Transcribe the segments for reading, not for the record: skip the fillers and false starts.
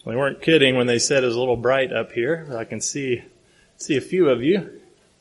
Well, they weren't kidding when they said it was a little bright up here. I can see a few of you.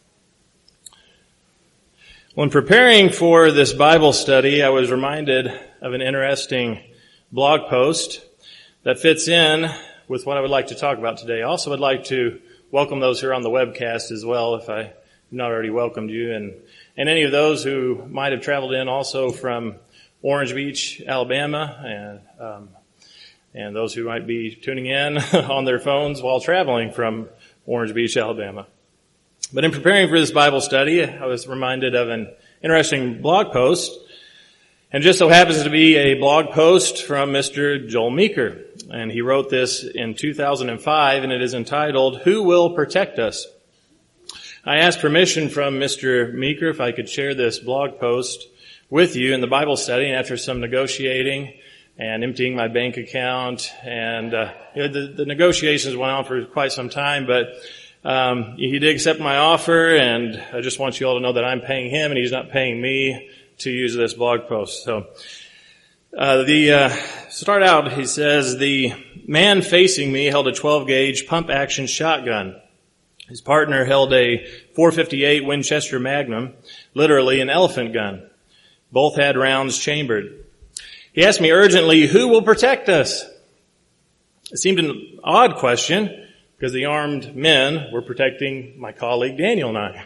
When preparing for this Bible study, I was reminded of an interesting blog post that fits in with what I would like to talk about today. I also would like to welcome those who are on the webcast as well, if I have not already welcomed you, and any of those who might have traveled in also from Orange Beach, Alabama, and those who might be tuning in on their phones while traveling from Orange Beach, Alabama. But in preparing for this Bible study, I was reminded of an interesting blog post, and just so happens to be a blog post from Mr. Joel Meeker. And he wrote this in 2005, and it is entitled, "Who Will Protect Us?" I asked permission from Mr. Meeker if I could share this blog post with you in the Bible study, and after some negotiating and emptying my bank account, and the negotiations went on for quite some time, but he did accept my offer, and I just want you all to know that I'm paying him and he's not paying me to use this blog post. So start out, he says, the man facing me held a 12-gauge pump-action shotgun. His partner held a .458 Winchester Magnum, literally an elephant gun. Both had rounds chambered. He asked me urgently, "Who will protect us?" It seemed an odd question because the armed men were protecting my colleague Daniel and I.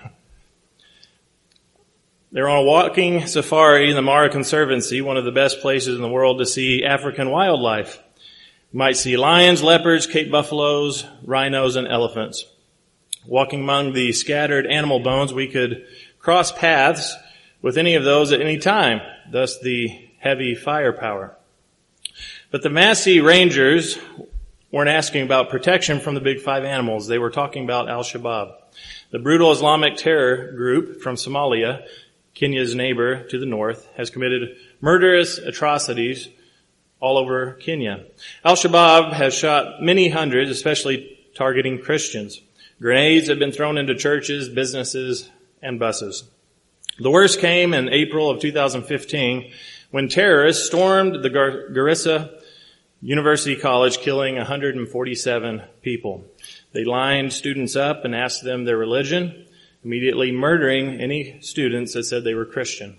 They're on a walking safari in the Mara Conservancy, one of the best places in the world to see African wildlife. You might see lions, leopards, Cape buffaloes, rhinos, and elephants. Walking among the scattered animal bones, we could cross paths with any of those at any time, thus the heavy firepower. But the Massey Rangers weren't asking about protection from the big five animals. They were talking about Al-Shabaab, the brutal Islamic terror group from Somalia, Kenya's neighbor to the north, has committed murderous atrocities all over Kenya. Al-Shabaab has shot many hundreds, especially targeting Christians. Grenades have been thrown into churches, businesses, and buses. The worst came in April of 2015 when terrorists stormed the Garissa University College, killing 147 people. They lined students up and asked them their religion, immediately murdering any students that said they were Christian.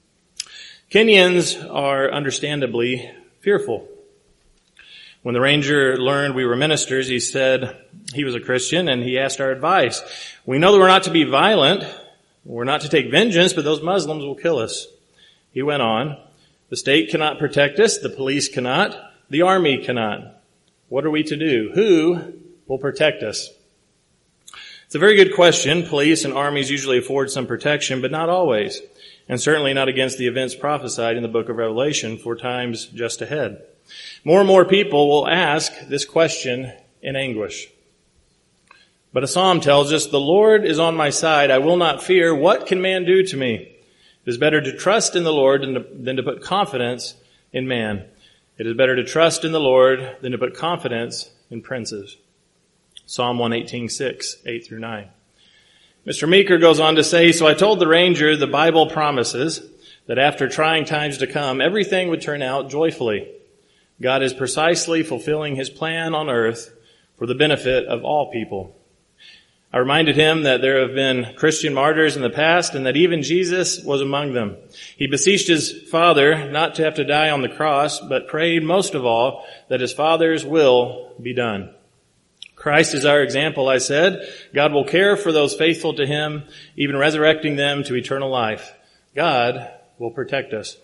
Kenyans are understandably fearful. When the ranger learned we were ministers, he said he was a Christian, and he asked our advice. "We know that we're not to be violent, we're not to take vengeance, but those Muslims will kill us." He went on, "The state cannot protect us, the police cannot, the army cannot. What are we to do? Who will protect us?" It's a very good question. Police and armies usually afford some protection, but not always, and certainly not against the events prophesied in the book of Revelation for times just ahead. More and more people will ask this question in anguish. But a psalm tells us, "The Lord is on my side. I will not fear. What can man do to me?" It is better to trust in the Lord than to put confidence in man. It is better to trust in the Lord than to put confidence in princes. Psalm 118:6, 8 through 9. Mr. Meeker goes on to say, "So I told the ranger the Bible promises that after trying times to come, everything would turn out joyfully. God is precisely fulfilling his plan on earth for the benefit of all people." I reminded him that there have been Christian martyrs in the past and that even Jesus was among them. He beseeched his Father not to have to die on the cross, but prayed most of all that his Father's will be done. Christ is our example, I said. God will care for those faithful to him, even resurrecting them to eternal life. God will protect us.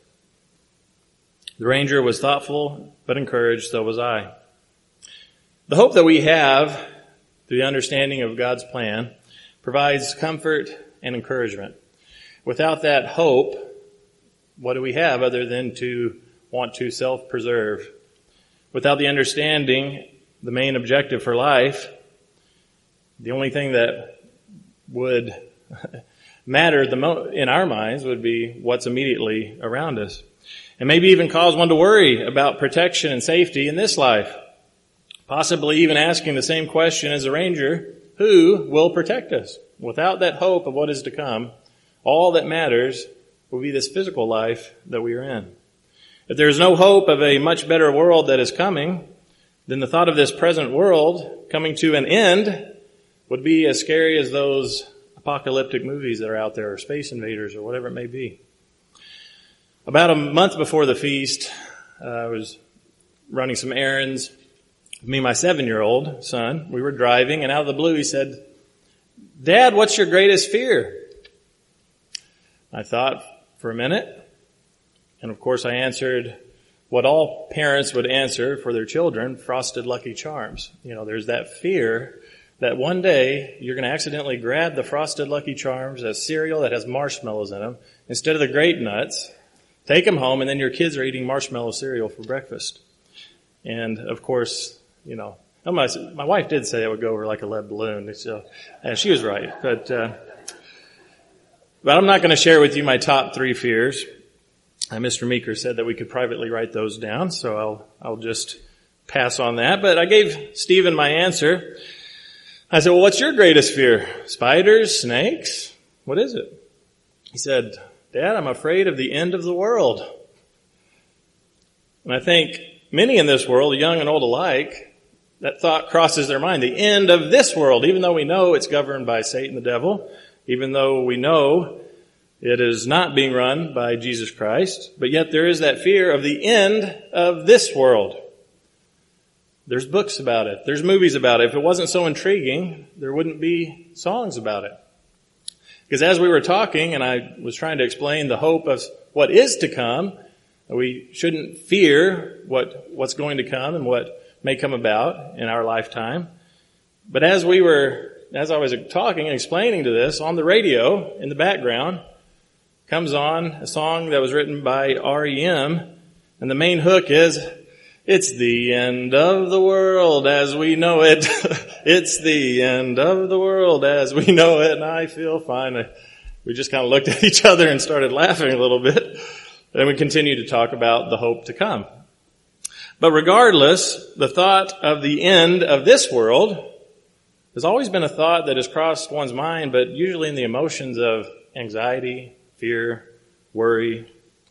The ranger was thoughtful but encouraged, so was I. The hope that we have through the understanding of God's plan provides comfort and encouragement. Without that hope, what do we have other than to want to self-preserve? Without the understanding, the main objective for life, the only thing that would matter in our minds would be what's immediately around us. And maybe even cause one to worry about protection and safety in this life. Possibly even asking the same question as the ranger, who will protect us? Without that hope of what is to come, all that matters will be this physical life that we are in. If there is no hope of a much better world that is coming, then the thought of this present world coming to an end would be as scary as those apocalyptic movies that are out there, or Space Invaders, or whatever it may be. About a month before the feast, I was running some errands. Me and my 7-year-old son, we were driving, and out of the blue he said, "Dad, what's your greatest fear?" I thought for a minute, and of course I answered what all parents would answer for their children: Frosted Lucky Charms. There's that fear that one day you're going to accidentally grab the Frosted Lucky Charms, a cereal that has marshmallows in them, instead of the Grape Nuts, take them home, and then your kids are eating marshmallow cereal for breakfast. And of course, my wife did say it would go over like a lead balloon. So, she was right. But I'm not going to share with you my top 3 fears. Mr. Meeker said that we could privately write those down, so I'll just pass on that. But I gave Stephen my answer. I said, "Well, what's your greatest fear? Spiders, snakes? What is it?" He said, "Dad, I'm afraid of the end of the world." And I think many in this world, young and old alike, that thought crosses their mind. The end of this world, even though we know it's governed by Satan the devil, even though we know it is not being run by Jesus Christ, but yet there is that fear of the end of this world. There's books about it. There's movies about it. If it wasn't so intriguing, there wouldn't be songs about it. Because as we were talking, and I was trying to explain the hope of what is to come, we shouldn't fear what's going to come and what may come about in our lifetime. But as I was talking and explaining to this, on the radio in the background comes on a song that was written by R.E.M., and the main hook is, "It's the end of the world as we know it. It's the end of the world as we know it." And I feel fine. We just kind of looked at each other and started laughing a little bit. And we continued to talk about the hope to come. But regardless, the thought of the end of this world has always been a thought that has crossed one's mind, but usually in the emotions of anxiety, fear, worry,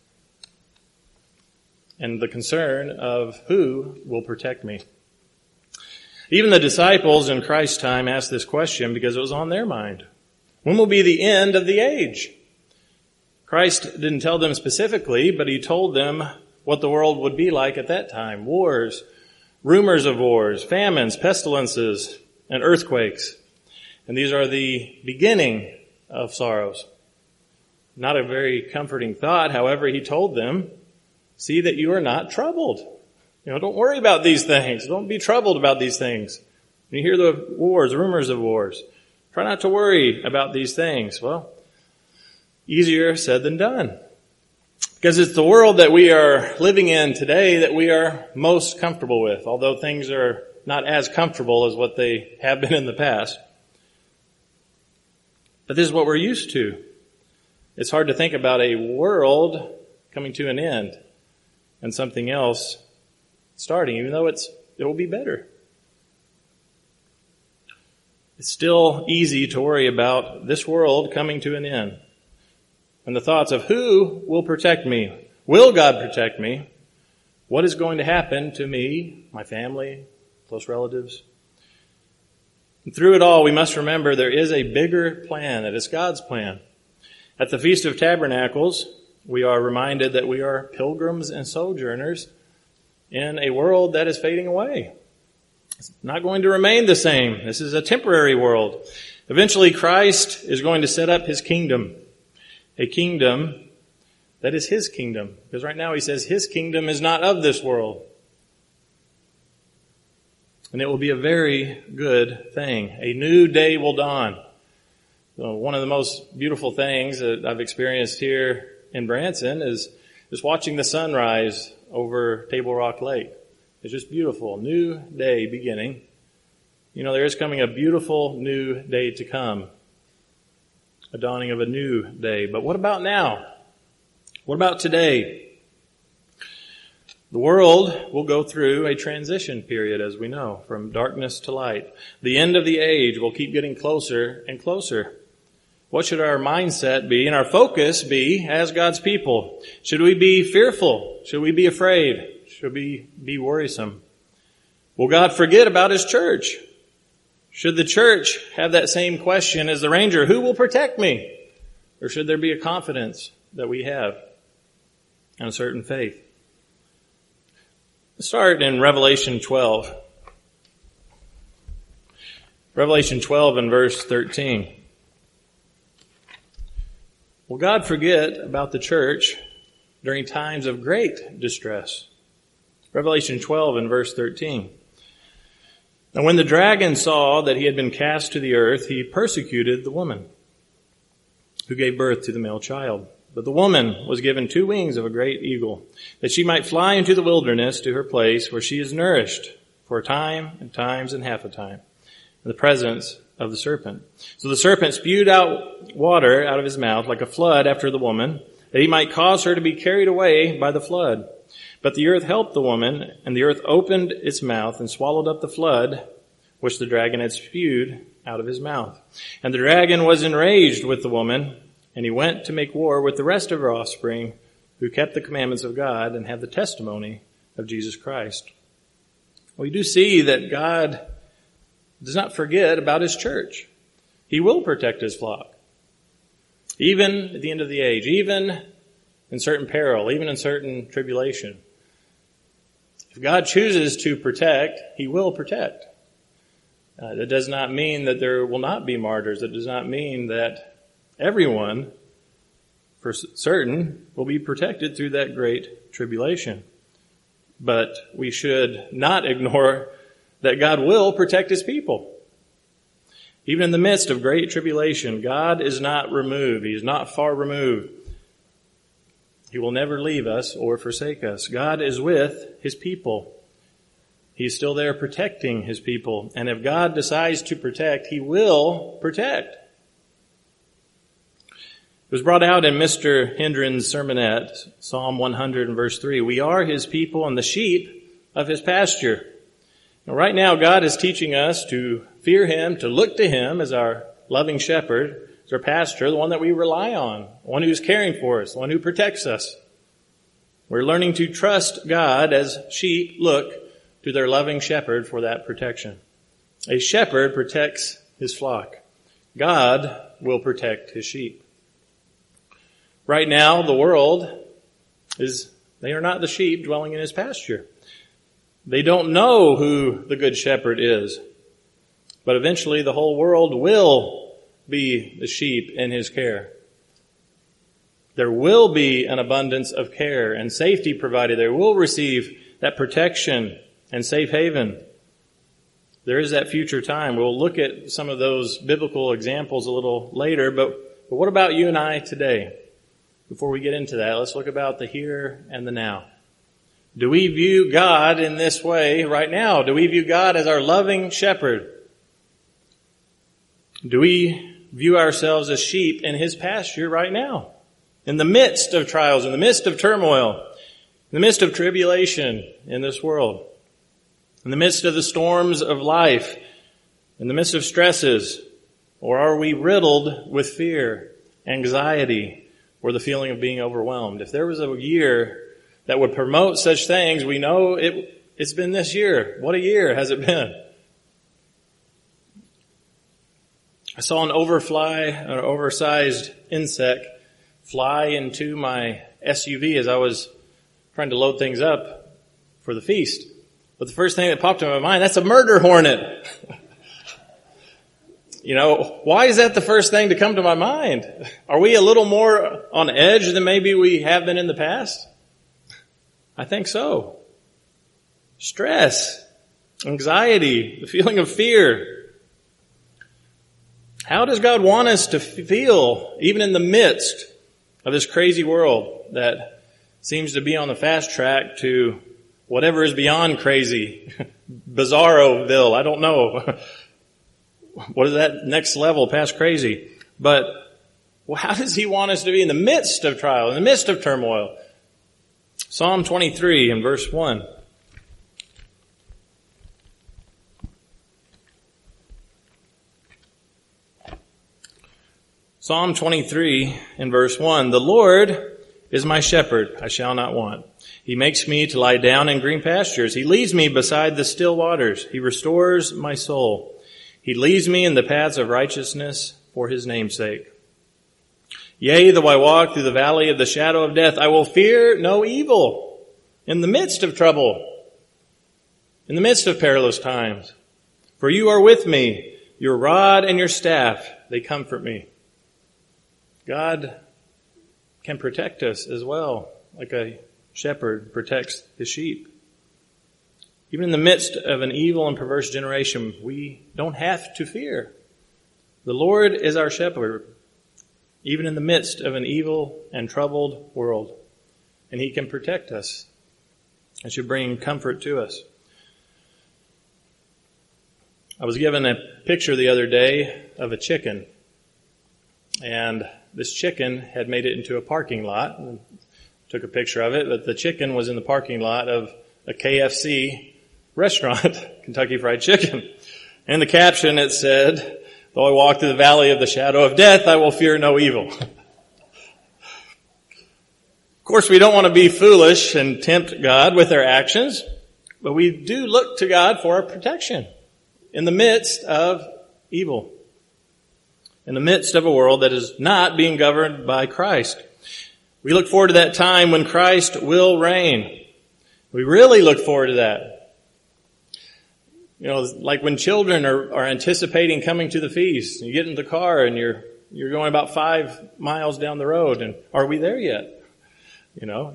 and the concern of who will protect me. Even the disciples in Christ's time asked this question because it was on their mind. When will be the end of the age? Christ didn't tell them specifically, but he told them what the world would be like at that time. Wars, rumors of wars, famines, pestilences, and earthquakes. And these are the beginning of sorrows. Not a very comforting thought. However, he told them, "See that you are not troubled." Don't worry about these things. Don't be troubled about these things. When you hear the wars, rumors of wars, try not to worry about these things. Well, easier said than done. Because it's the world that we are living in today that we are most comfortable with, although things are not as comfortable as what they have been in the past. But this is what we're used to. It's hard to think about a world coming to an end and something else starting, even though it will be better. It's still easy to worry about this world coming to an end. And the thoughts of who will protect me? Will God protect me? What is going to happen to me, my family, close relatives? And through it all, we must remember there is a bigger plan. It is God's plan. At the Feast of Tabernacles, we are reminded that we are pilgrims and sojourners in a world that is fading away. It's not going to remain the same. This is a temporary world. Eventually, Christ is going to set up his kingdom. A kingdom that is his kingdom. Because right now he says his kingdom is not of this world. And it will be a very good thing. A new day will dawn. So one of the most beautiful things that I've experienced here in Branson is just watching the sunrise over Table Rock Lake. It's just beautiful. New day beginning. There is coming a beautiful new day to come. A dawning of a new day. But what about now? What about today? The world will go through a transition period, as we know, from darkness to light. The end of the age will keep getting closer and closer. What should our mindset be and our focus be as God's people? Should we be fearful? Should we be afraid? Should we be worrisome? Will God forget about his church? Should the church have that same question as the ranger, who will protect me? Or should there be a confidence that we have and a certain faith? Let's start in Revelation 12. Revelation 12 and verse 13. Will God forget about the church during times of great distress? Revelation 12 and verse 13. And when the dragon saw that he had been cast to the earth, he persecuted the woman who gave birth to the male child. But the woman was given 2 wings of a great eagle, that she might fly into the wilderness to her place where she is nourished for a time and times and half a time in the presence of the serpent. So the serpent spewed out water out of his mouth like a flood after the woman, that he might cause her to be carried away by the flood. But the earth helped the woman, and the earth opened its mouth and swallowed up the flood which the dragon had spewed out of his mouth. And the dragon was enraged with the woman, and he went to make war with the rest of her offspring, who kept the commandments of God and have the testimony of Jesus Christ. We do see that God does not forget about his church. He will protect his flock. Even at the end of the age, even in certain peril, even in certain tribulation. If God chooses to protect, he will protect. That does not mean that there will not be martyrs. That does not mean that everyone, for certain, will be protected through that great tribulation. But we should not ignore that God will protect his people. Even in the midst of great tribulation, God is not removed. He is not far removed. He will never leave us or forsake us. God is with his people. He's still there protecting his people. And if God decides to protect, he will protect. It was brought out in Mr. Hendren's sermonette, Psalm 100 and verse 3. We are his people and the sheep of his pasture. Now, right now, God is teaching us to fear him, to look to him as our loving shepherd, as our pastor, the one that we rely on, the one who's caring for us, the one who protects us. We're learning to trust God as sheep look to their loving shepherd for that protection. A shepherd protects his flock. God will protect his sheep. Right now, the world they are not the sheep dwelling in his pasture. They don't know who the good shepherd is. But eventually the whole world will be the sheep in his care. There will be an abundance of care and safety provided. They will receive that protection and safe haven. There is that future time. We'll look at some of those biblical examples a little later, but what about you and I today? Before we get into that, let's look about the here and the now. Do we view God in this way right now? Do we view God as our loving shepherd? Do we view ourselves as sheep in his pasture right now? In the midst of trials, in the midst of turmoil, in the midst of tribulation in this world, in the midst of the storms of life, in the midst of stresses, or are we riddled with fear, anxiety, or the feeling of being overwhelmed? If there was a year that would promote such things, we know it's been this year. What a year has it been? I saw an oversized insect fly into my SUV as I was trying to load things up for the feast. But the first thing that popped into my mind, that's a murder hornet. Why is that the first thing to come to my mind? Are we a little more on edge than maybe we have been in the past? I think so. Stress, anxiety, the feeling of fear. How does God want us to feel even in the midst of this crazy world that seems to be on the fast track to whatever is beyond crazy? Bizarroville, I don't know. What is that next level past crazy? But how does he want us to be in the midst of trial, in the midst of turmoil? Psalm 23 and verse 1. Psalm 23 and verse 1. The Lord is my shepherd, I shall not want. He makes me to lie down in green pastures. He leads me beside the still waters. He restores my soul. He leads me in the paths of righteousness for his name's sake. Yea, though I walk through the valley of the shadow of death, I will fear no evil in the midst of trouble, in the midst of perilous times. For you are with me, your rod and your staff, they comfort me. God can protect us as well, like a shepherd protects his sheep. Even in the midst of an evil and perverse generation, we don't have to fear. The Lord is our shepherd, even in the midst of an evil and troubled world. And he can protect us and should bring comfort to us. I was given a picture the other day of a chicken. And this chicken had made it into a parking lot. I took a picture of it, but the chicken was in the parking lot of a KFC restaurant, Kentucky Fried Chicken. In the caption it said, though I walk through the valley of the shadow of death, I will fear no evil. Of course, we don't want to be foolish and tempt God with our actions, but we do look to God for our protection in the midst of evil, in the midst of a world that is not being governed by Christ. We look forward to that time when Christ will reign. We really look forward to that. You know, like when children are anticipating coming to the feast. You get in the car and you're going about 5 miles down the road, and are we there yet? You know,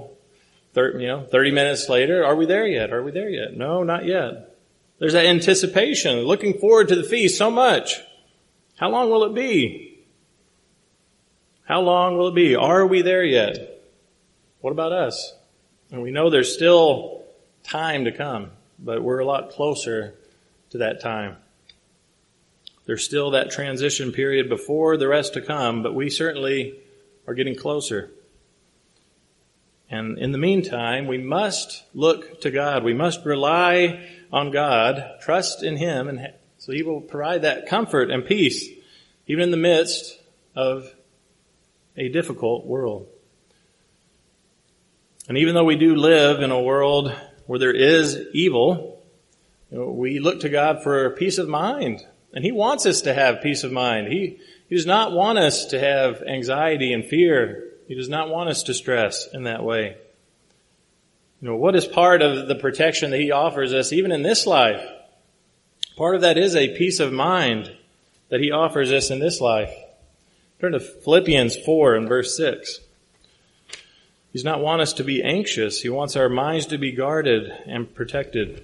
30 minutes later, are we there yet? Are we there yet? No, not yet. There's that anticipation, looking forward to the feast so much. How long will it be? How long will it be? Are we there yet? What about us? And we know there's still time to come, but we're a lot closer to that time. There's still that transition period before the rest to come, but we certainly are getting closer. And in the meantime, we must look to God. We must rely on God, trust in him, and so he will provide that comfort and peace, even in the midst of a difficult world. And even though we do live in a world where there is evil, we look to God for peace of mind. And he wants us to have peace of mind. He does not want us to have anxiety and fear. He does not want us to stress in that way. What is part of the protection that he offers us even in this life? Part of that is a peace of mind that he offers us in this life. Turn to Philippians 4 and verse 6. He does not want us to be anxious. He wants our minds to be guarded and protected.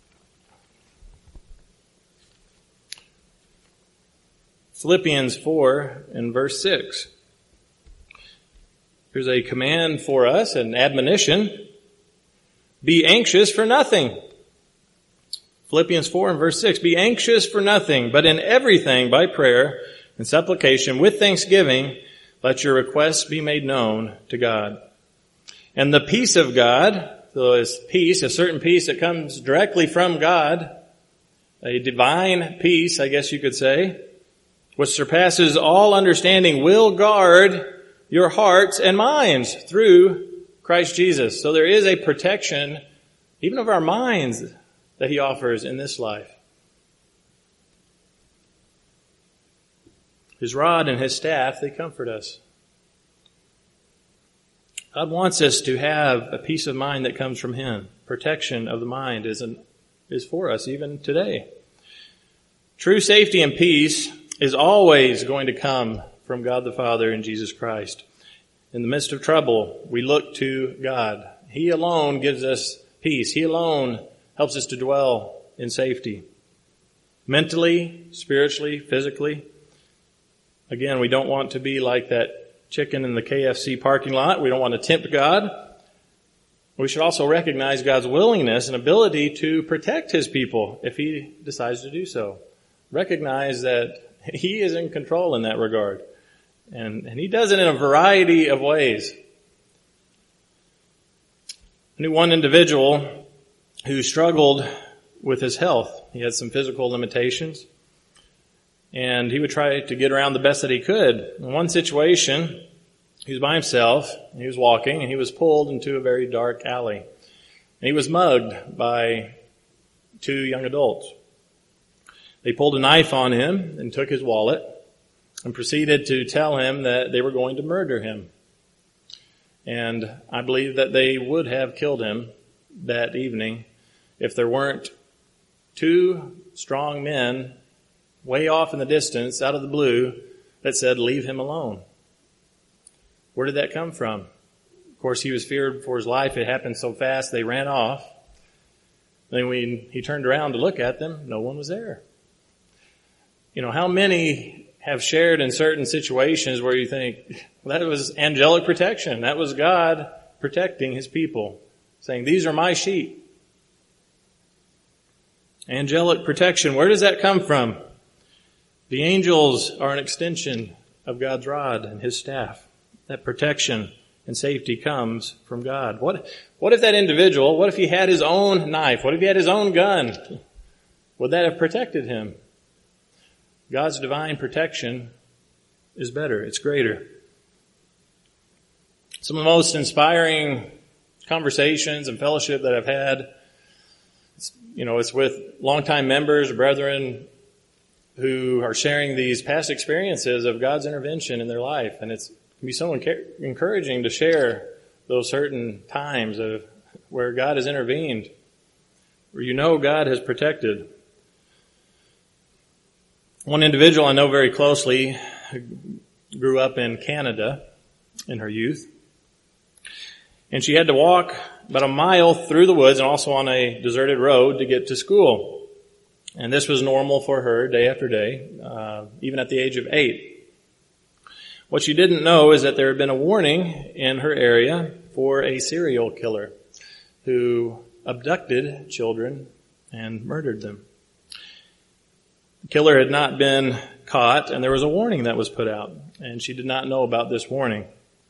Philippians 4 and verse 6. Here's a command for us, an admonition. Be anxious for nothing. Philippians 4 and verse 6. Be anxious for nothing, but in everything by prayer and supplication with thanksgiving, let your requests be made known to God. And the peace of God, so it's peace, a certain peace that comes directly from God, a divine peace, I guess you could say, which surpasses all understanding, will guard your hearts and minds through Christ Jesus. So there is a protection, even of our minds, that he offers in this life. His rod and his staff, they comfort us. God wants us to have a peace of mind that comes from him. Protection of the mind is for us even today. True safety and peace is always going to come from God the Father and Jesus Christ. In the midst of trouble, we look to God. He alone gives us peace. He alone helps us to dwell in safety. Mentally, spiritually, physically. Again, we don't want to be like that chicken in the KFC parking lot. We don't want to tempt God. We should also recognize God's willingness and ability to protect his people if he decides to do so. Recognize that he is in control in that regard. And he does it in a variety of ways. I knew one individual who struggled with his health. He had some physical limitations. And he would try to get around the best that he could. In one situation, He was by himself, and he was walking, and he was pulled into a very dark alley. And he was mugged by two young adults. They pulled a knife on him and took his wallet and proceeded to tell him that they were going to murder him. And I believe that they would have killed him that evening if there weren't two strong men way off in the distance, out of the blue, that said, "Leave him alone." Where did that come from? Of course, he was feared for his life. It happened so fast, they ran off. Then when he turned around to look at them, no one was there. You know, how many have shared in certain situations where you think, well, that was angelic protection. That was God protecting his people, saying, "These are my sheep." Angelic protection, where does that come from? The angels are an extension of God's rod and his staff. That protection and safety comes from God. What if that individual, what if he had his own knife? What if he had his own gun? Would that have protected him? God's divine protection is better. It's greater. Some of the most inspiring conversations and fellowship that I've had, it's with longtime members, brethren, who are sharing these past experiences of God's intervention in their life. And it can be so encouraging to share those certain times of where God has intervened, where God has protected. One individual I know very closely grew up in Canada in her youth. And she had to walk about a mile through the woods and also on a deserted road to get to school. And this was normal for her day after day, even at the age of 8. What she didn't know is that there had been a warning in her area for a serial killer who abducted children and murdered them. The killer had not been caught, and there was a warning that was put out, and she did not know about this warning.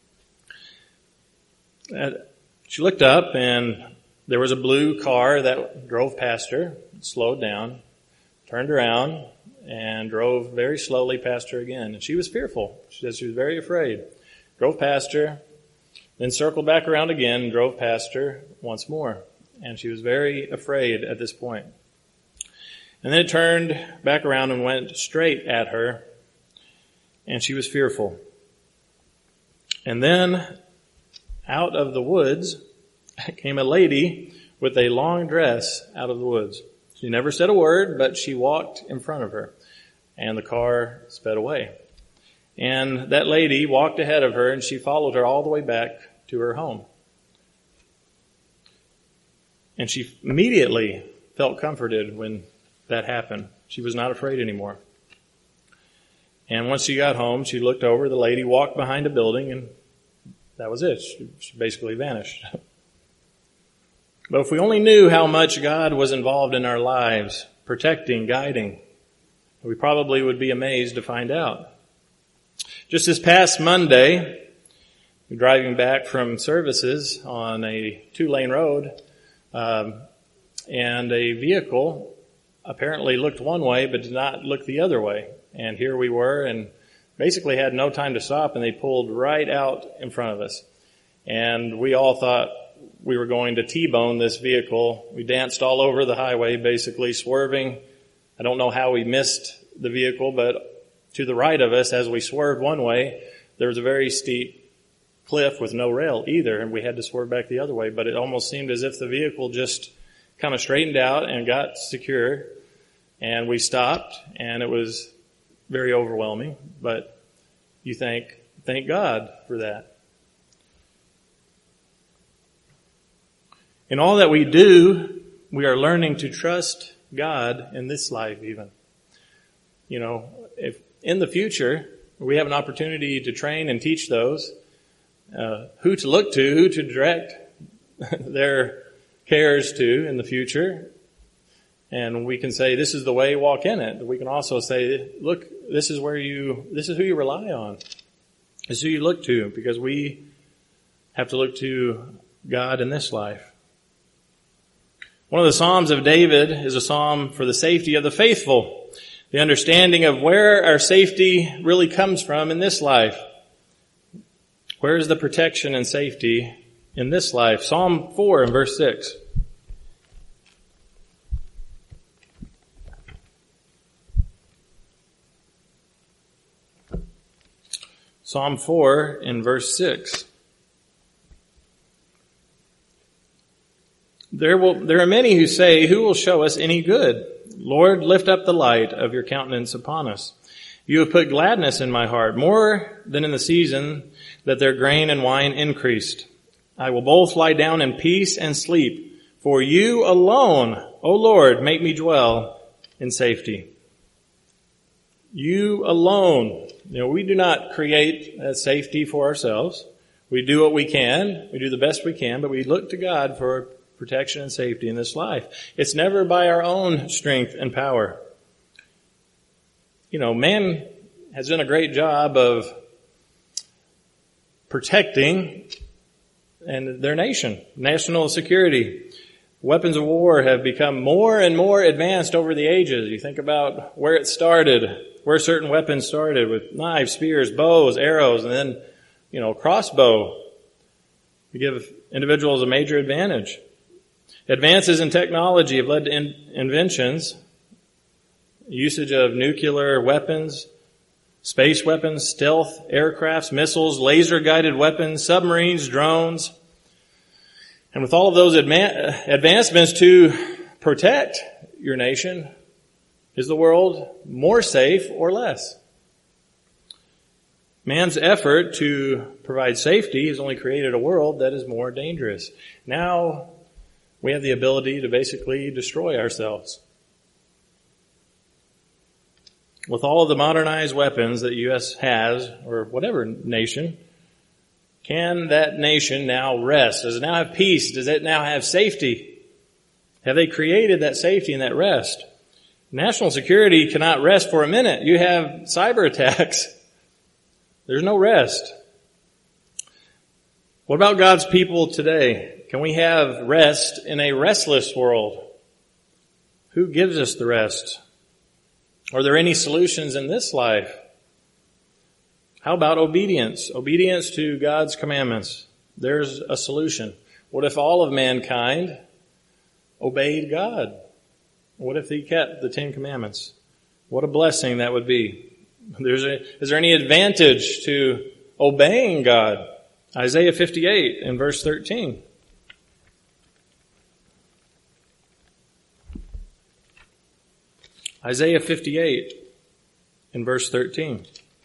She looked up, and there was a blue car that drove past her, slowed down, turned around, and drove very slowly past her again. And she was fearful. She said she was very afraid. Drove past her, then circled back around again and drove past her once more. And she was very afraid at this point. And then it turned back around and went straight at her, and she was fearful. And then out of the woods came a lady with a long dress out of the woods. She never said a word, but she walked in front of her, and the car sped away. And that lady walked ahead of her, and she followed her all the way back to her home. And she immediately felt comforted when that happened. She was not afraid anymore. And once she got home, she looked over, the lady walked behind a building, and that was it. She basically vanished. But if we only knew how much God was involved in our lives, protecting, guiding, we probably would be amazed to find out. Just this past Monday, driving back from services on a 2-lane road, and a vehicle apparently looked one way but did not look the other way. And here we were and basically had no time to stop, and they pulled right out in front of us. And we all thought we were going to T-bone this vehicle. We danced all over the highway, basically swerving. I don't know how we missed the vehicle, but to the right of us, as we swerved one way, there was a very steep cliff with no rail either, and we had to swerve back the other way. But it almost seemed as if the vehicle just kind of straightened out and got secure, and we stopped, and it was very overwhelming. But you thank God for that. In all that we do, we are learning to trust God in this life even. If in the future we have an opportunity to train and teach those, who to look to, who to direct their cares to in the future, and we can say, this is the way, walk in it. We can also say, look, this is who you rely on. This is who you look to, because we have to look to God in this life. One of the Psalms of David is a psalm for the safety of the faithful, the understanding of where our safety really comes from in this life. Where is the protection and safety in this life? Psalm 4 and verse 6. Psalm 4 in verse 6. There are many who say, who will show us any good? Lord, lift up the light of your countenance upon us. You have put gladness in my heart, more than in the season that their grain and wine increased. I will both lie down in peace and sleep. For you alone, O Lord, make me dwell in safety. You alone. We do not create safety for ourselves. We do what we can. We do the best we can, but we look to God for protection and safety in this life. It's never by our own strength and power. Man has done a great job of protecting their nation, national security. Weapons of war have become more and more advanced over the ages. You think about where it started, where certain weapons started with knives, spears, bows, arrows, and then, crossbow. You give individuals a major advantage. Advances in technology have led to inventions, usage of nuclear weapons, space weapons, stealth aircrafts, missiles, laser-guided weapons, submarines, drones. And with all of those advancements to protect your nation, is the world more safe or less? Man's effort to provide safety has only created a world that is more dangerous. Now we have the ability to basically destroy ourselves. With all of the modernized weapons that the U.S. has, or whatever nation, can that nation now rest? Does it now have peace? Does it now have safety? Have they created that safety and that rest? National security cannot rest for a minute. You have cyber attacks. There's no rest. What about God's people today? Can we have rest in a restless world? Who gives us the rest? Are there any solutions in this life? How about obedience? Obedience to God's commandments. There's a solution. What if all of mankind obeyed God? What if they kept the 10 Commandments? What a blessing that would be. Is there any advantage to obeying God? Isaiah 58 in verse 13. Isaiah 58 in verse 13.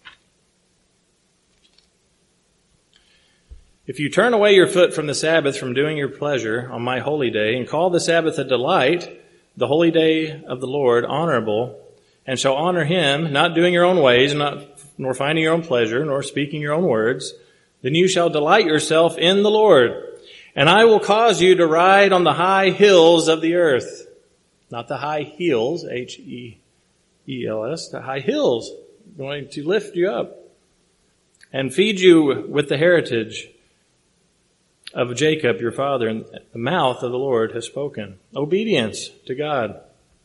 If you turn away your foot from the Sabbath, from doing your pleasure on my holy day, and call the Sabbath a delight, the holy day of the Lord honorable, and shall honor him, not doing your own ways, nor finding your own pleasure, nor speaking your own words, then you shall delight yourself in the Lord. And I will cause you to ride on the high hills of the earth. Not the high heels, H-E-E-L-S, the high hills, going to lift you up. And feed you with the heritage of Jacob, your father, and the mouth of the Lord has spoken. Obedience to God.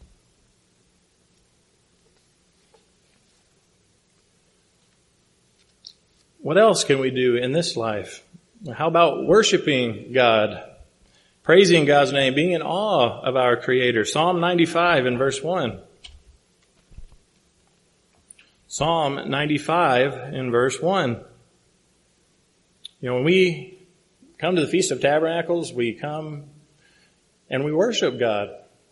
What else can we do in this life? How about worshiping God, praising God's name, being in awe of our Creator? Psalm 95 in verse 1. Psalm 95 in verse 1. When we come to the Feast of Tabernacles, we come and we worship God.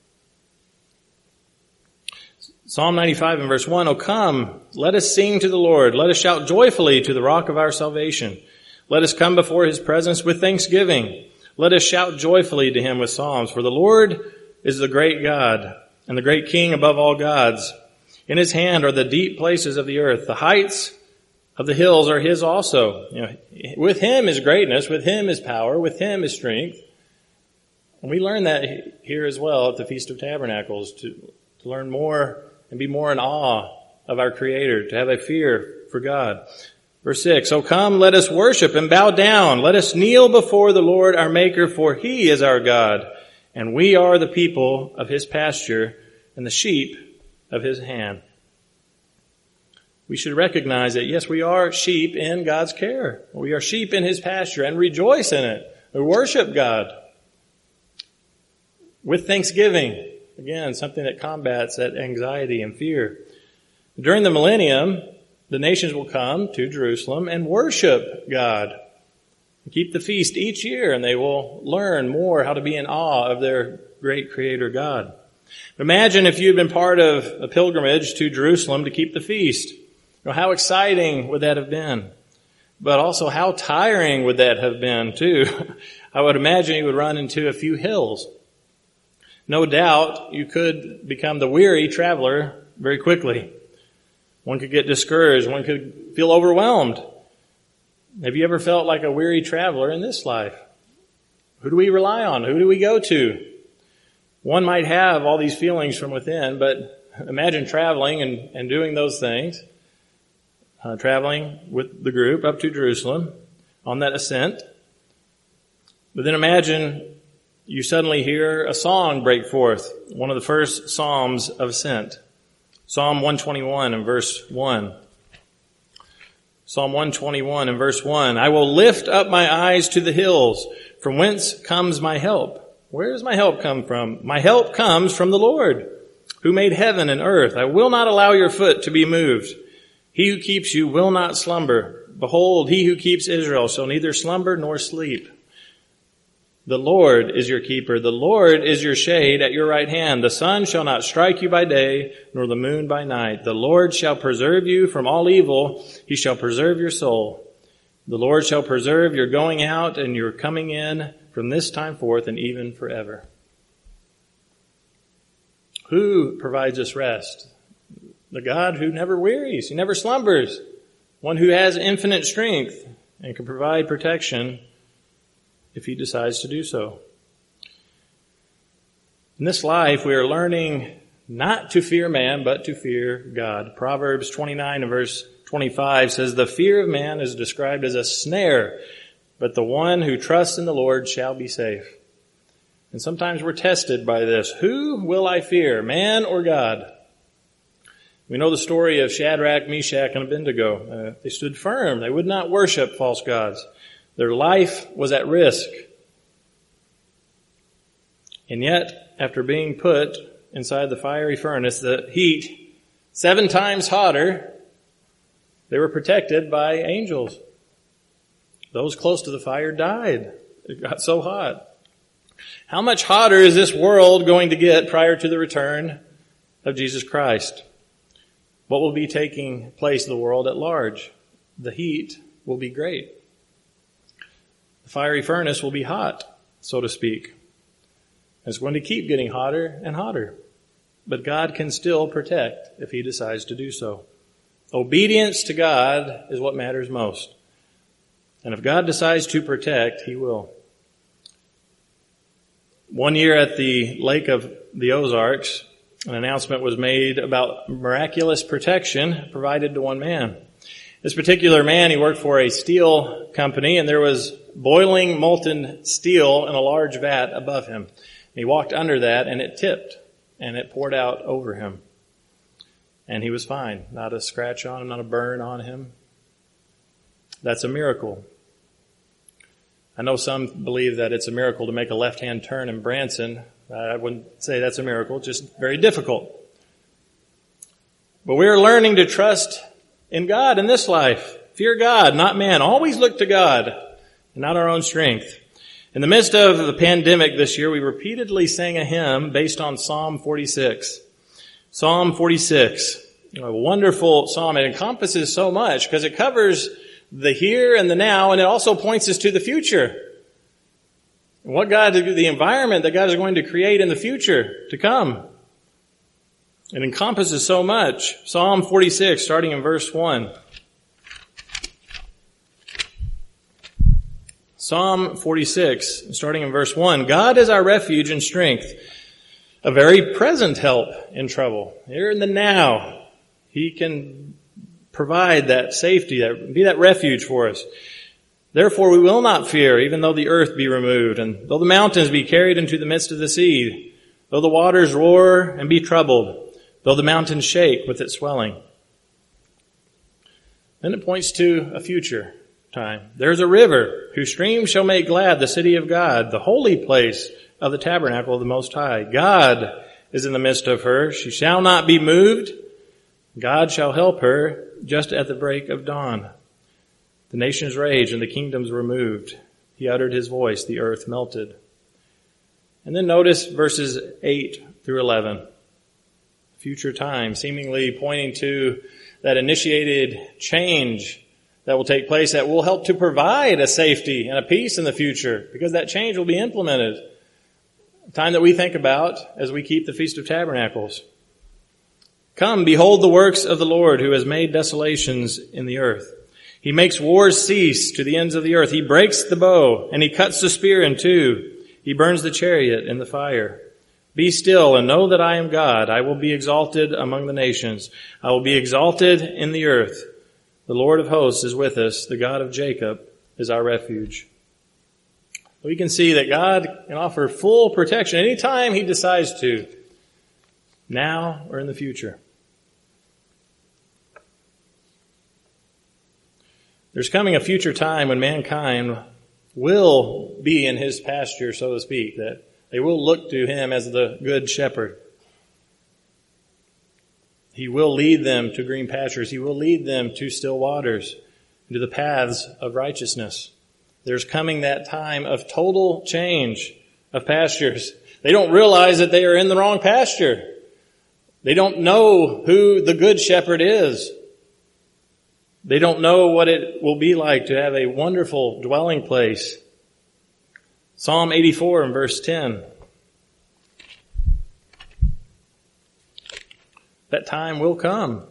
Psalm 95 and verse 1, O come, let us sing to the Lord. Let us shout joyfully to the rock of our salvation. Let us come before his presence with thanksgiving. Let us shout joyfully to him with psalms. For the Lord is the great God and the great King above all gods. In his hand are the deep places of the earth. The heights of the hills are his also. With him is greatness. With him is power. With him is strength. And we learn that here as well at the Feast of Tabernacles, to learn more and be more in awe of our Creator, to have a fear for God. Verse 6, O come, let us worship and bow down. Let us kneel before the Lord our Maker, for he is our God, and we are the people of his pasture and the sheep of his hand. we should recognize that, yes, we are sheep in God's care. We are sheep in His pasture and rejoice in it. We worship God with thanksgiving. Again, something that combats that anxiety and fear. During the millennium, the nations will come to Jerusalem and worship God. Keep the feast each year, and they will learn more how to be in awe of their great Creator God. Imagine if you had been part of a pilgrimage to Jerusalem to keep the feast. How exciting would that have been? But also how tiring would that have been too? I would imagine you would run into a few hills. No doubt you could become the weary traveler very quickly. One could get discouraged. One could feel overwhelmed. Have you ever felt like a weary traveler in this life? Who do we rely on? Who do we go to? One might have all these feelings from within, but imagine traveling and doing those things. Traveling with the group up to Jerusalem on that ascent. But then imagine you suddenly hear a song break forth, one of the first Psalms of ascent. Psalm 121 and verse 1. Psalm 121 and verse 1. I will lift up my eyes to the hills. From whence comes my help? Where does my help come from? My help comes from the Lord, who made heaven and earth. I will not allow your foot to be moved. He who keeps you will not slumber. Behold, he who keeps Israel shall neither slumber nor sleep. The Lord is your keeper. The Lord is your shade at your right hand. The sun shall not strike you by day, nor the moon by night. The Lord shall preserve you from all evil. He shall preserve your soul. The Lord shall preserve your going out and your coming in from this time forth and even forever. Who provides us rest? The God who never wearies, He never slumbers, one who has infinite strength and can provide protection if He decides to do so. In this life, we are learning not to fear man, but to fear God. Proverbs 29 and verse 25 says, the fear of man is described as a snare, but the one who trusts in the Lord shall be safe. And sometimes we're tested by this. Who will I fear, man or God? We know the story of Shadrach, Meshach, and Abednego. They stood firm. They would not worship false gods. Their life was at risk. And yet, after being put inside the fiery furnace, the heat 7 times hotter, they were protected by angels. Those close to the fire died. It got so hot. How much hotter is this world going to get prior to the return of Jesus Christ? What will be taking place in the world at large? The heat will be great. The fiery furnace will be hot, so to speak. It's going to keep getting hotter and hotter. But God can still protect if He decides to do so. Obedience to God is what matters most. And if God decides to protect, He will. One year at the Lake of the Ozarks, an announcement was made about miraculous protection provided to one man. This particular man, he worked for a steel company, and there was boiling molten steel in a large vat above him. He walked under that, and it tipped, and it poured out over him. And he was fine. Not a scratch on him, not a burn on him. That's a miracle. I know some believe that it's a miracle to make a left-hand turn in Branson. I wouldn't say that's a miracle, just very difficult. But we're learning to trust in God in this life. Fear God, not man. Always look to God and not our own strength. In the midst of the pandemic this year, we repeatedly sang a hymn based on Psalm 46. Psalm 46, a wonderful psalm. It encompasses so much because it covers the here and the now, and it also points us to the future. What God, the environment that God is going to create in the future to come. It encompasses so much. Psalm 46, starting in verse 1. Psalm 46, starting in verse 1. God is our refuge and strength, a very present help in trouble. Here in the now, He can provide that safety, be that refuge for us. Therefore we will not fear, even though the earth be removed, and though the mountains be carried into the midst of the sea, though the waters roar and be troubled, though the mountains shake with its swelling. Then it points to a future time. There's a river whose streams shall make glad the city of God, the holy place of the tabernacle of the Most High. God is in the midst of her. She shall not be moved. God shall help her just at the break of dawn. The nations raged and the kingdoms were moved. He uttered his voice, the earth melted. And then notice verses 8 through 11. Future time, seemingly pointing to that initiated change that will take place that will help to provide a safety and a peace in the future, because that change will be implemented. A time that we think about as we keep the Feast of Tabernacles. Come, behold the works of the Lord, who has made desolations in the earth. He makes wars cease to the ends of the earth. He breaks the bow, and he cuts the spear in two. He burns the chariot in the fire. Be still and know that I am God. I will be exalted among the nations. I will be exalted in the earth. The Lord of hosts is with us. The God of Jacob is our refuge. We can see that God can offer full protection anytime he decides to, now or in the future. There's coming a future time when mankind will be in his pasture, so to speak, that they will look to him as the good shepherd. He will lead them to green pastures. He will lead them to still waters, into the paths of righteousness. There's coming that time of total change of pastures. They don't realize that they are in the wrong pasture. They don't know who the good shepherd is. They don't know what it will be like to have a wonderful dwelling place. Psalm 84 and verse 10. That time will come.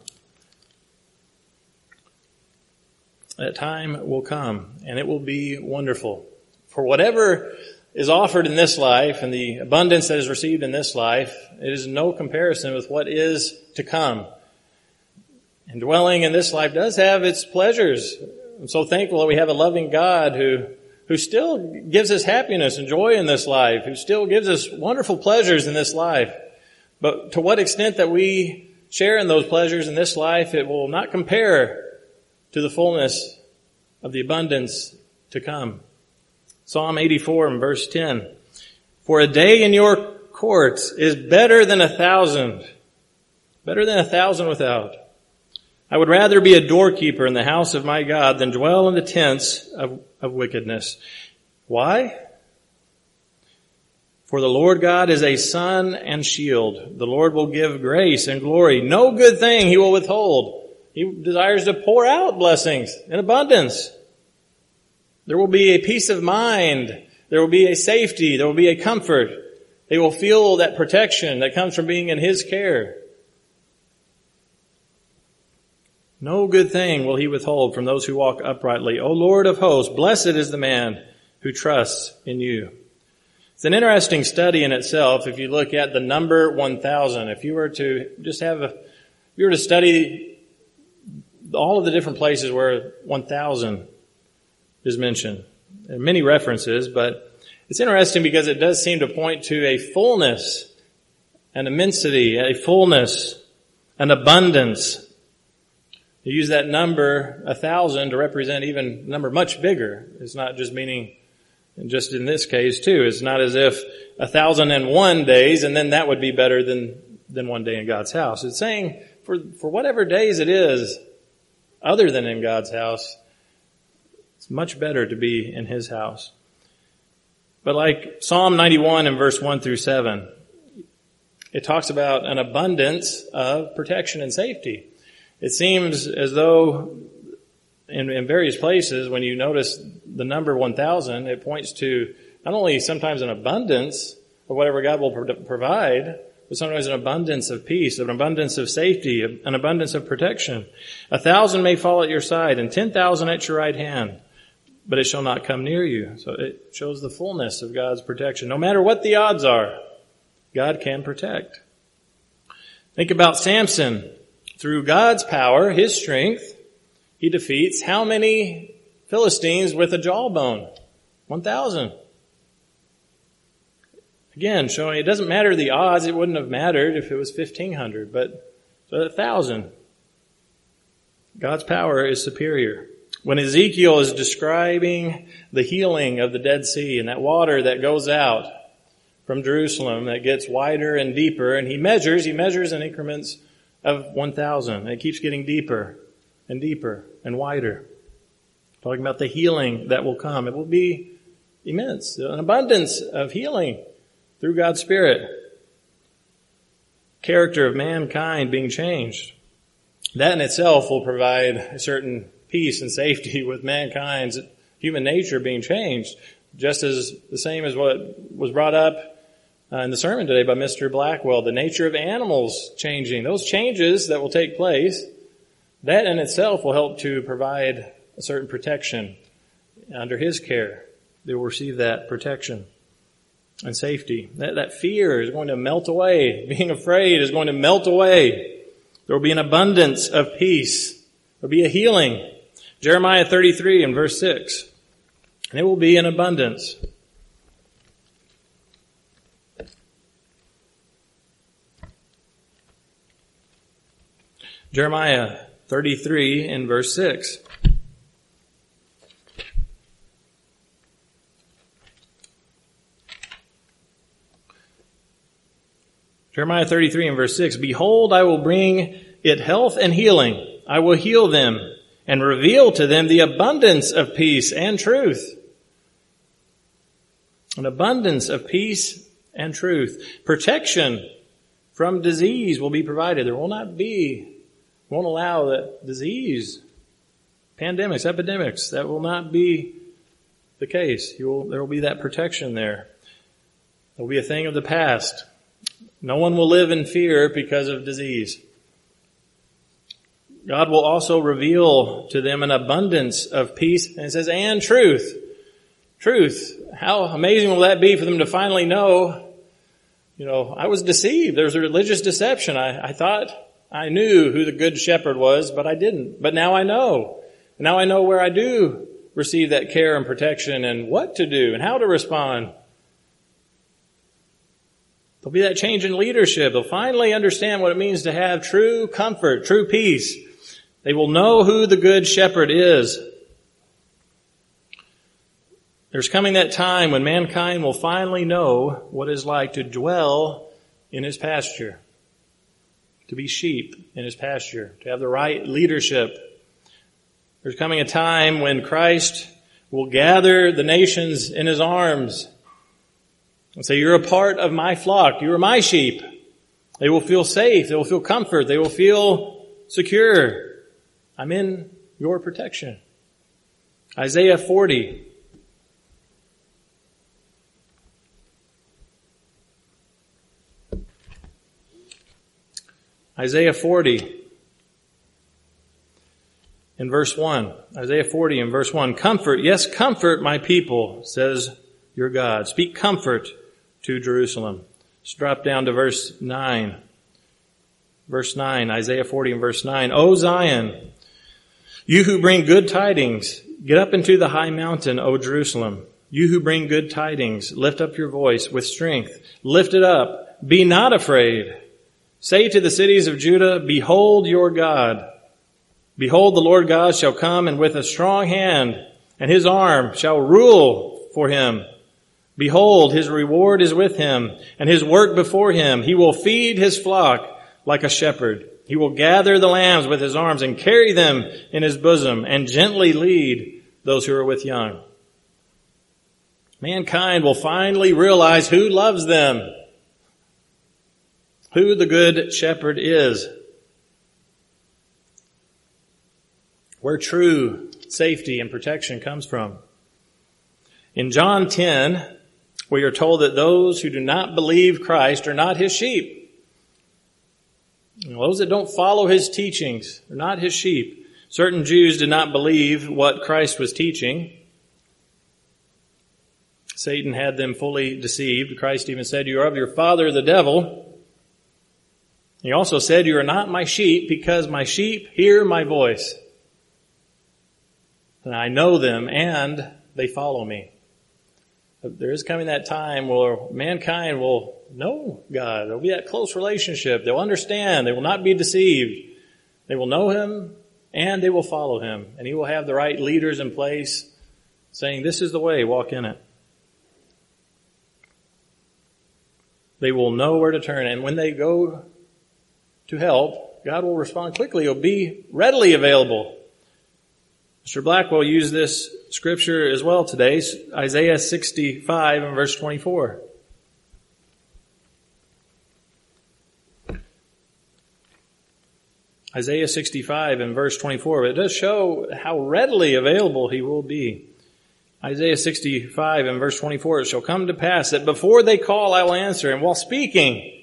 That time will come, and it will be wonderful. For whatever is offered in this life and the abundance that is received in this life, it is no comparison with what is to come. And dwelling in this life does have its pleasures. I'm so thankful that we have a loving God who still gives us happiness and joy in this life, who still gives us wonderful pleasures in this life. But to what extent that we share in those pleasures in this life, it will not compare to the fullness of the abundance to come. Psalm 84 and verse 10. For a day in your courts is better than 1,000. Better than 1,000 without. I would rather be a doorkeeper in the house of my God than dwell in the tents of wickedness. Why? For the Lord God is a sun and shield. The Lord will give grace and glory. No good thing he will withhold. He desires to pour out blessings in abundance. There will be a peace of mind. There will be a safety. There will be a comfort. They will feel that protection that comes from being in his care. No good thing will he withhold from those who walk uprightly. O Lord of hosts, blessed is the man who trusts in you. It's an interesting study in itself if you look at the number 1,000. If you were to study all of the different places where 1,000 is mentioned. There are many references, but it's interesting because it does seem to point to a fullness, an immensity, a fullness, an abundance. You use that number, 1,000, to represent even a number much bigger. It's not just meaning, and just in this case too, it's not as if 1,001 days and then that would be better than one day in God's house. It's saying for whatever days it is other than in God's house, it's much better to be in his house. But like Psalm 91 and verse 1 through 7, it talks about an abundance of protection and safety. It seems as though in various places, when you notice the number 1,000, it points to not only sometimes an abundance of whatever God will provide, but sometimes an abundance of peace, an abundance of safety, an abundance of protection. 1,000 may fall at your side and 10,000 at your right hand, but it shall not come near you. So it shows the fullness of God's protection. No matter what the odds are, God can protect. Think about Samson. Through God's power, his strength, he defeats how many Philistines with a jawbone? 1,000. Again, showing it doesn't matter the odds. It wouldn't have mattered if it was 1,500, but 1,000. God's power is superior. When Ezekiel is describing the healing of the Dead Sea and that water that goes out from Jerusalem that gets wider and deeper, and he measures in increments of 1,000. And it keeps getting deeper and deeper and wider. Talking about the healing that will come. It will be immense. An abundance of healing through God's Spirit. Character of mankind being changed. That in itself will provide a certain peace and safety with mankind's human nature being changed. Just as the same as what was brought up in the sermon today by Mr. Blackwell, the nature of animals changing. Those changes that will take place, that in itself will help to provide a certain protection under His care. They will receive that protection and safety. That fear is going to melt away. Being afraid is going to melt away. There will be an abundance of peace. There will be a healing. Jeremiah 33 and verse 6. And it will be in abundance. Jeremiah 33 and verse 6. Jeremiah 33 and verse 6. Behold, I will bring it health and healing. I will heal them and reveal to them the abundance of peace and truth. An abundance of peace and truth. Protection from disease will be provided. There will not be, won't allow that disease, pandemics, epidemics, that will not be the case. There will be that protection there. There will be a thing of the past. No one will live in fear because of disease. God will also reveal to them an abundance of peace. And it says, and truth. Truth. How amazing will that be for them to finally know, I was deceived. There was a religious deception. I thought I knew who the good shepherd was, but I didn't. But now I know. Now I know where I do receive that care and protection and what to do and how to respond. There'll be that change in leadership. They'll finally understand what it means to have true comfort, true peace. They will know who the good shepherd is. There's coming that time when mankind will finally know what it's like to dwell in His pasture, to be sheep in His pasture, to have the right leadership. There's coming a time when Christ will gather the nations in His arms and say, you're a part of my flock. You are my sheep. They will feel safe. They will feel comfort. They will feel secure. I'm in your protection. Isaiah 40. Isaiah 40 in verse 1. Isaiah 40 in verse 1. Comfort, yes, comfort my people, says your God. Speak comfort to Jerusalem. Let's drop down to verse 9. Verse 9, Isaiah 40 and verse 9. O Zion, you who bring good tidings, get up into the high mountain, O Jerusalem. You who bring good tidings, lift up your voice with strength. Lift it up. Be not afraid. Say to the cities of Judah, behold your God. Behold, the Lord God shall come, and with a strong hand, and His arm shall rule for Him. Behold, His reward is with Him, and His work before Him. He will feed His flock like a shepherd. He will gather the lambs with His arms and carry them in His bosom, and gently lead those who are with young. Mankind will finally realize who loves them, who the good shepherd is, where true safety and protection comes from. In John 10, we are told that those who do not believe Christ are not His sheep. Those that don't follow His teachings are not His sheep. Certain Jews did not believe what Christ was teaching. Satan had them fully deceived. Christ even said, you are of your father the devil. He also said, you are not my sheep because my sheep hear my voice. And I know them and they follow me. But there is coming that time where mankind will know God. There will be that close relationship. They'll understand. They will not be deceived. They will know Him and they will follow him. And he will have the right leaders in place saying, this is the way, walk in it. They will know where to turn. And when they go to help, God will respond quickly. He'll be readily available. Mr. Blackwell used this scripture as well today, Isaiah 65 and verse 24. Isaiah 65 and verse 24. It does show how readily available he will be. Isaiah 65 and verse 24. It shall come to pass that before they call, I will answer. And while speaking,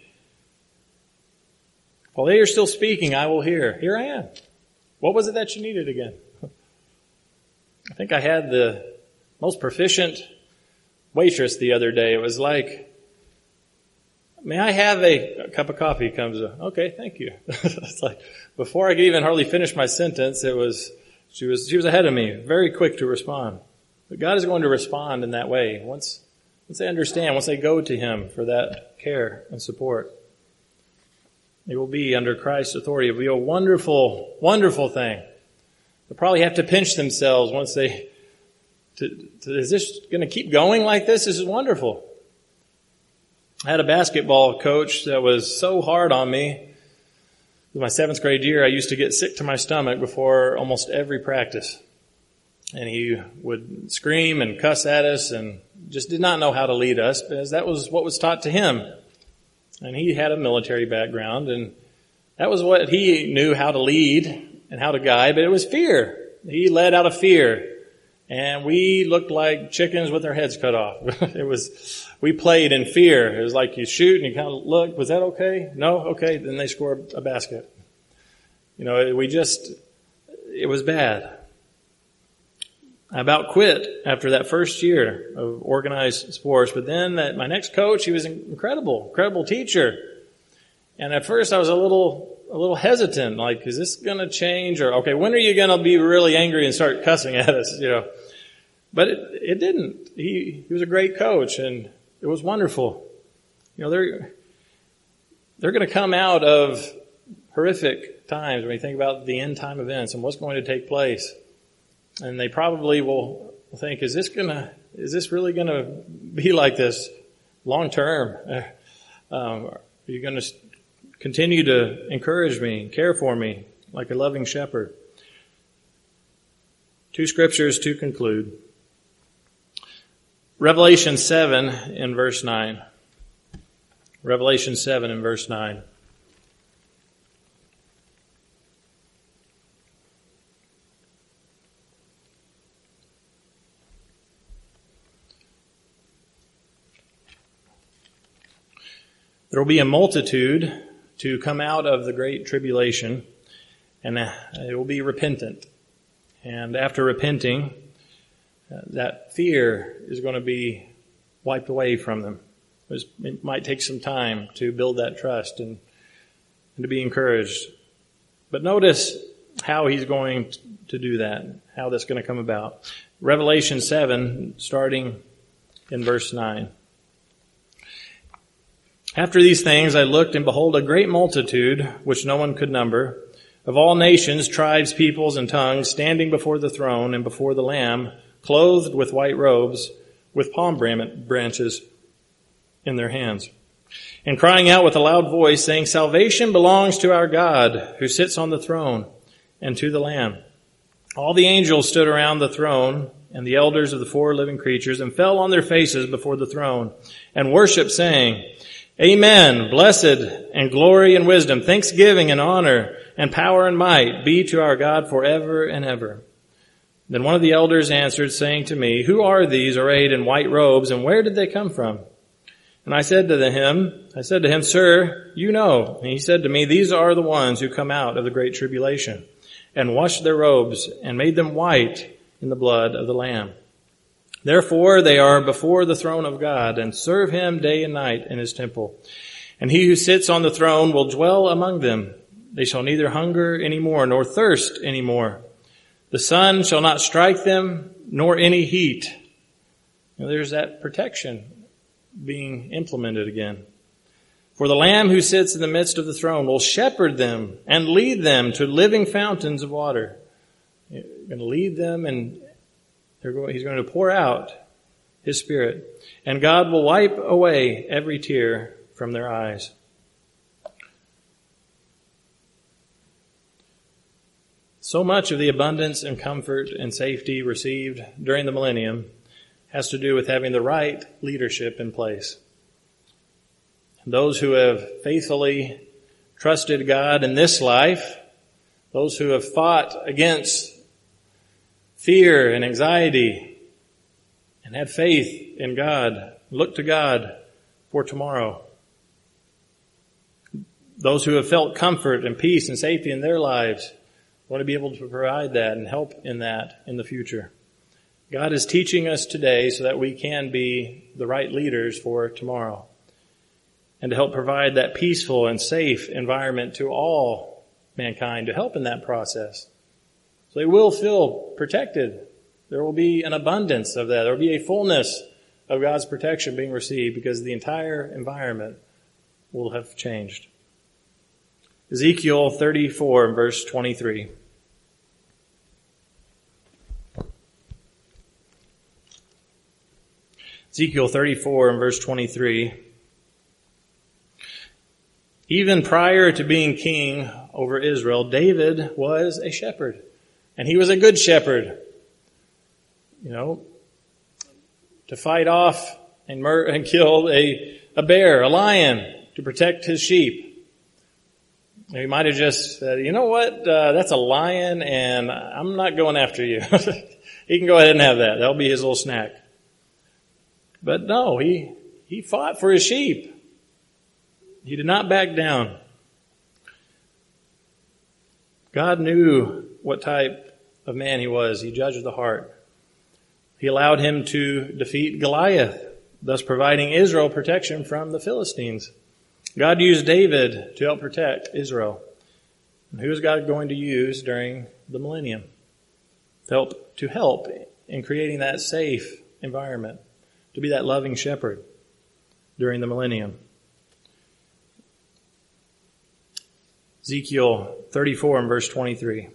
while they are still speaking, I will hear. Here I am. What was it that you needed again? I think I had the most proficient waitress the other day. It was like, may I have a cup of coffee? Comes, okay, thank you. It's like, before I could even hardly finish my sentence, she was ahead of me, very quick to respond. But God is going to respond in that way. Once they understand, once they go to him for that care and support, they will be under Christ's authority. It will be a wonderful, wonderful thing. They'll probably have to pinch themselves once they, is this going to keep going like this? This is wonderful. I had a basketball coach that was so hard on me. In my 7th grade year, I used to get sick to my stomach before almost every practice. And he would scream and cuss at us and just did not know how to lead us, because that was what was taught to him. And he had a military background, and that was what he knew how to lead and how to guide, but it was fear. He led out of fear. And we looked like chickens with our heads cut off. We played in fear. It was like you shoot and you kind of look, was that okay? No? Okay. Then they score a basket. You know, it was bad. I about quit after that first year of organized sports, but then my next coach, he was an incredible teacher. And at first I was a little hesitant, like, is this going to change? Or, okay, when are you going to be really angry and start cussing at us, you know? But it didn't. He was a great coach, and it was wonderful. You know, they're going to come out of horrific times when you think about the end time events and what's going to take place. And they probably will think, is this really going to be like this long term? Are you going to continue to encourage me, care for me like a loving shepherd? 2 scriptures to conclude. Revelation 7 in verse 9. Revelation 7 in verse 9. There will be a multitude to come out of the great tribulation, and it will be repentant. And after repenting, that fear is going to be wiped away from them. It might take some time to build that trust and to be encouraged. But notice how he's going to do that, how that's going to come about. Revelation 7, starting in verse 9. After these things I looked, and behold, a great multitude, which no one could number, of all nations, tribes, peoples, and tongues, standing before the throne and before the Lamb, clothed with white robes, with palm branches in their hands, and crying out with a loud voice, saying, Salvation belongs to our God, who sits on the throne, and to the Lamb. All the angels stood around the throne, and the elders of the 4 living creatures, and fell on their faces before the throne, and worshiped, saying, Amen, blessed and glory and wisdom, thanksgiving and honor and power and might be to our God forever and ever. Then one of the elders answered, saying to me, Who are these arrayed in white robes, and where did they come from? And I said to him, Sir, you know. And he said to me, These are the ones who come out of the great tribulation, and washed their robes, and made them white in the blood of the Lamb. Therefore they are before the throne of God, and serve him day and night in his temple. And he who sits on the throne will dwell among them. They shall neither hunger any more, nor thirst any more. The sun shall not strike them, nor any heat. Now, there's that protection being implemented again. For the Lamb who sits in the midst of the throne will shepherd them and lead them to living fountains of water, He's going to lead them, and He's going to pour out His Spirit. And God will wipe away every tear from their eyes. So much of the abundance and comfort and safety received during the millennium has to do with having the right leadership in place. Those who have faithfully trusted God in this life, those who have fought against fear and anxiety and had faith in God, look to God for tomorrow. Those who have felt comfort and peace and safety in their lives want to be able to provide that and help in that in the future. God is teaching us today so that we can be the right leaders for tomorrow, and to help provide that peaceful and safe environment to all mankind to help in that process. So they will feel protected. There will be an abundance of that. There will be a fullness of God's protection being received because the entire environment will have changed. Ezekiel 34 and verse 23. Ezekiel 34 and verse 23. Even prior to being king over Israel, David was a shepherd. And he was a good shepherd. To fight off and kill a bear, a lion, to protect his sheep. He might have just said, you know what, that's a lion and I'm not going after you. He can go ahead and have that. That'll be his little snack. But no, he fought for his sheep. He did not back down. God knew what type of man he was. He judged the heart. He allowed him to defeat Goliath, thus providing Israel protection from the Philistines. God used David to help protect Israel. And who is God going to use during the millennium? To help in creating that safe environment, to be that loving shepherd during the millennium. Ezekiel 34 and verse 23.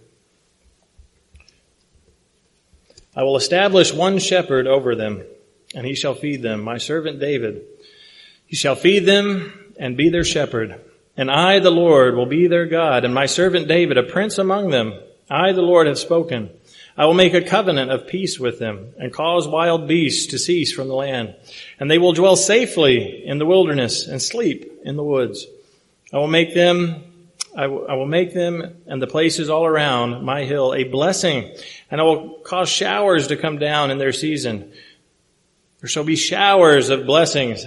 I will establish one shepherd over them, and he shall feed them, my servant David. He shall feed them and be their shepherd. And I, the Lord, will be their God, and my servant David, a prince among them. I, the Lord, have spoken. I will make a covenant of peace with them, and cause wild beasts to cease from the land. And they will dwell safely in the wilderness, and sleep in the woods. I will make them and the places all around my hill a blessing, and I will cause showers to come down in their season. There shall be showers of blessings.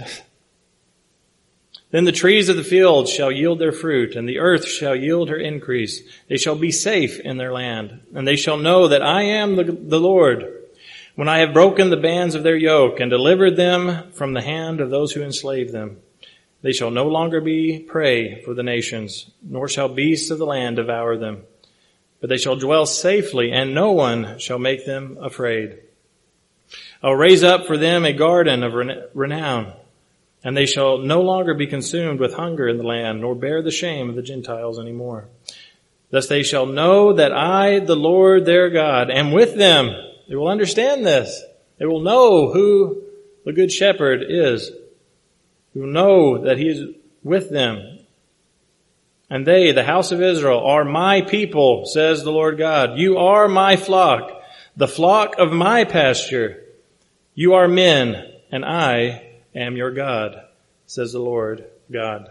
Then the trees of the field shall yield their fruit, and the earth shall yield her increase. They shall be safe in their land, and they shall know that I am the Lord, when I have broken the bands of their yoke and delivered them from the hand of those who enslave them. They shall no longer be prey for the nations, nor shall beasts of the land devour them. But they shall dwell safely, and no one shall make them afraid. I will raise up for them a garden of renown, and they shall no longer be consumed with hunger in the land, nor bear the shame of the Gentiles any more. Thus they shall know that I, the Lord their God, am with them. They will understand this. They will know who the good shepherd is. They will know that he is with them. And they, the house of Israel, are my people, says the Lord God. You are my flock, the flock of my pasture. You are men, and I am your God, says the Lord God.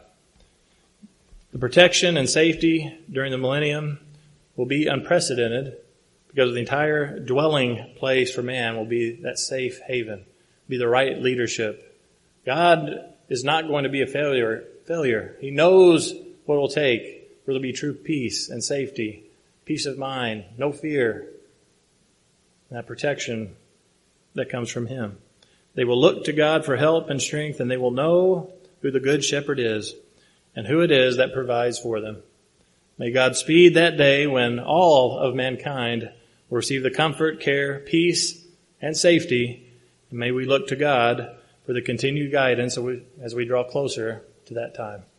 The protection and safety during the millennium will be unprecedented because the entire dwelling place for man will be that safe haven, be the right leadership. God is not going to be a failure. He knows what it will take for there to be true peace and safety, peace of mind, no fear, and that protection that comes from Him. They will look to God for help and strength, and they will know who the good shepherd is and who it is that provides for them. May God speed that day when all of mankind will receive the comfort, care, peace, and safety. And may we look to God for the continued guidance as we draw closer to that time.